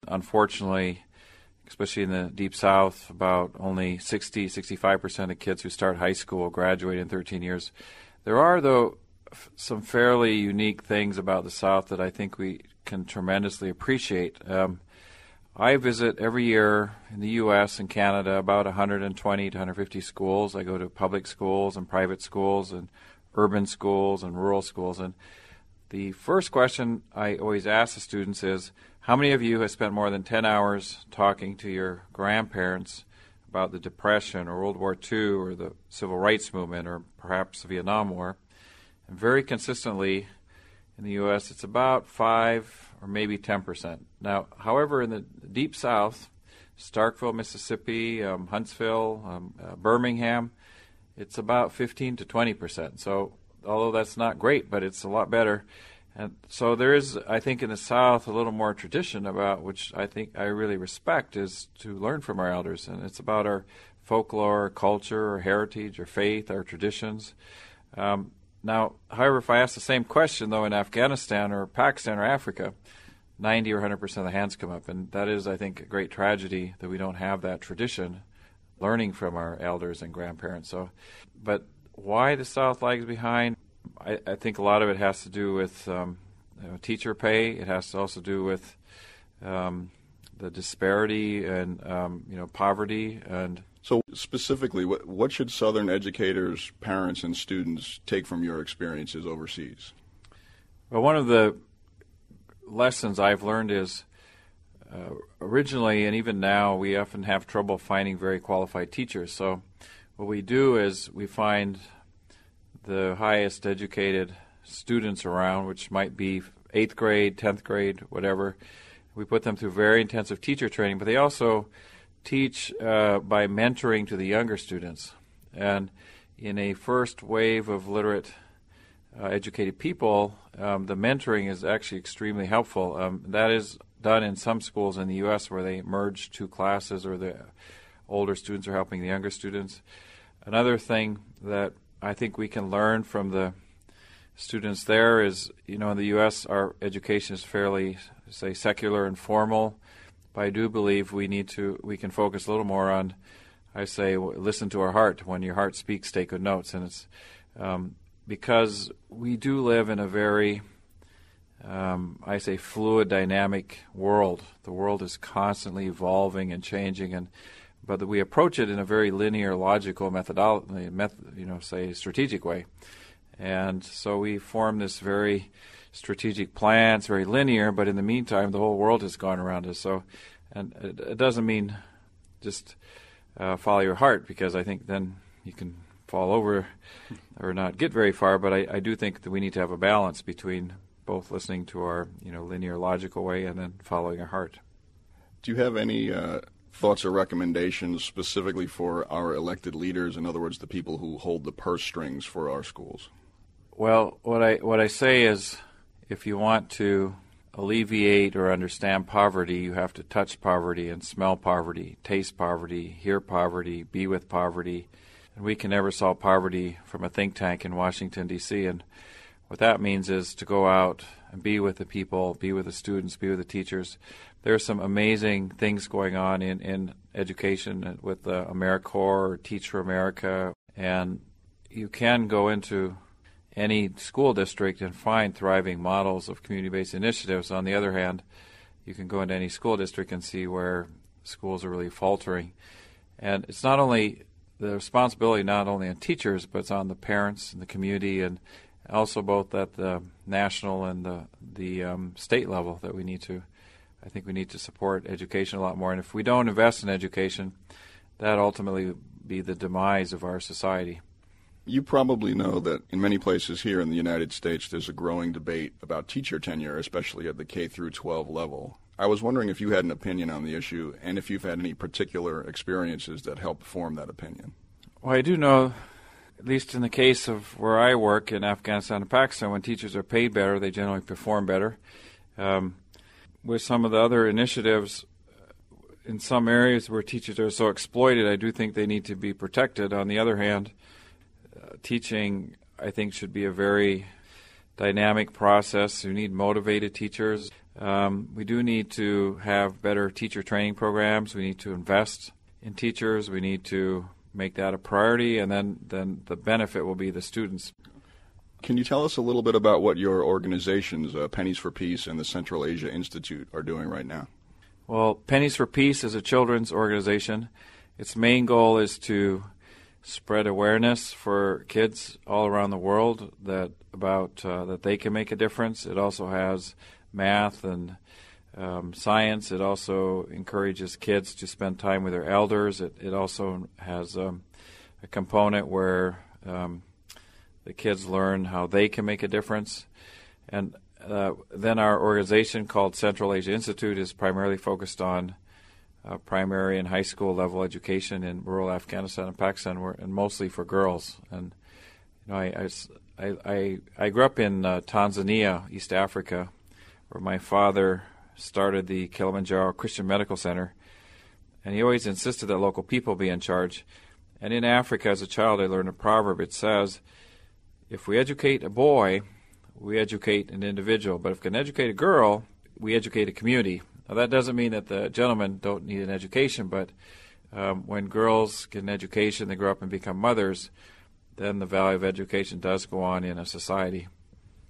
unfortunately, especially in the Deep South, about only 65% of kids who start high school graduate in 13 years. There are, though, some fairly unique things about the South that I think we can tremendously appreciate. I visit every year in the U.S. and Canada about 120 to 150 schools. I go to public schools and private schools and urban schools and rural schools. And the first question I always ask the students is, how many of you have spent more than 10 hours talking to your grandparents about the Depression or World War II or the Civil Rights Movement or perhaps the Vietnam War? And very consistently in the U.S., it's about 5 or maybe 10%. Now, however, in the Deep South, Starkville, Mississippi, Huntsville, Birmingham, it's about 15 to 20%. So, although that's not great, but it's a lot better. And so there is, I think, in the South, a little more tradition about which I think I really respect is to learn from our elders. And it's about our folklore, culture, our heritage, our faith, our traditions. Now, however, if I ask the same question, though, in Afghanistan or Pakistan or Africa, 90 or 100% of the hands come up. And that is, I think, a great tragedy that we don't have that tradition, learning from our elders and grandparents. So, but why the South lags behind? I think a lot of it has to do with teacher pay. It has to also do with the disparity and poverty. And so specifically, what should Southern educators, parents, and students take from your experiences overseas? Well, one of the lessons I've learned is originally and even now we often have trouble finding very qualified teachers. So what we do is we find the highest educated students around, which might be 8th grade, 10th grade, whatever. We put them through very intensive teacher training, but they also teach by mentoring to the younger students. And in a first wave of literate, educated people, the mentoring is actually extremely helpful. That is done in some schools in the U.S. where they merge two classes or the older students are helping the younger students. Another thing that I think we can learn from the students there is, in the U.S. our education is fairly, say, secular and formal. But I do believe we can focus a little more on, I say, listen to our heart. When your heart speaks, take good notes. And it's because we do live in a very, I say, fluid, dynamic world. The world is constantly evolving and changing, but we approach it in a very linear, logical, say, strategic way. And so we form this very strategic plan. It's very linear, but in the meantime, the whole world has gone around us. So, and it doesn't mean just follow your heart, because I think then you can fall over or not get very far. But I do think that we need to have a balance between both listening to our linear, logical way and then following our heart. Do you have any thoughts or recommendations specifically for our elected leaders, in other words, the people who hold the purse strings for our schools? Well, what I say is, if you want to alleviate or understand poverty, you have to touch poverty and smell poverty, taste poverty, hear poverty, be with poverty. And we can never solve poverty from a think tank in Washington, D.C. And what that means is to go out and be with the people, be with the students, be with the teachers. There are some amazing things going on in education with AmeriCorps or Teach for America. And you can go into any school district and find thriving models of community-based initiatives. On the other hand, you can go into any school district and see where schools are really faltering. And it's not only the responsibility not only on teachers, but it's on the parents and the community, and also both at the national and the state level that I think we need to support education a lot more. And if we don't invest in education, that ultimately will be the demise of our society. You probably know that in many places here in the United States, there's a growing debate about teacher tenure, especially at the K through 12 level. I was wondering if you had an opinion on the issue and if you've had any particular experiences that helped form that opinion. Well, I do know, at least in the case of where I work in Afghanistan and Pakistan, when teachers are paid better, they generally perform better. With some of the other initiatives, in some areas where teachers are so exploited, I do think they need to be protected. On the other hand, teaching, I think, should be a very dynamic process. We need motivated teachers. We do need to have better teacher training programs. We need to invest in teachers. We need to make that a priority, and then the benefit will be the students. Can you tell us a little bit about what your organizations, Pennies for Peace and the Central Asia Institute, are doing right now? Well, Pennies for Peace is a children's organization. Its main goal is to spread awareness for kids all around the world that they can make a difference. It also has math and science. It also encourages kids to spend time with their elders. It also has a component where the kids learn how they can make a difference. And then our organization called Central Asia Institute is primarily focused on primary and high school level education in rural Afghanistan and Pakistan, and mostly for girls. And I grew up in Tanzania, East Africa, where my father started the Kilimanjaro Christian Medical Center, and he always insisted that local people be in charge. And in Africa, as a child, I learned a proverb. It says, if we educate a boy, we educate an individual. But if we can educate a girl, we educate a community. Now, that doesn't mean that the gentlemen don't need an education, but when girls get an education, they grow up and become mothers, then the value of education does go on in a society.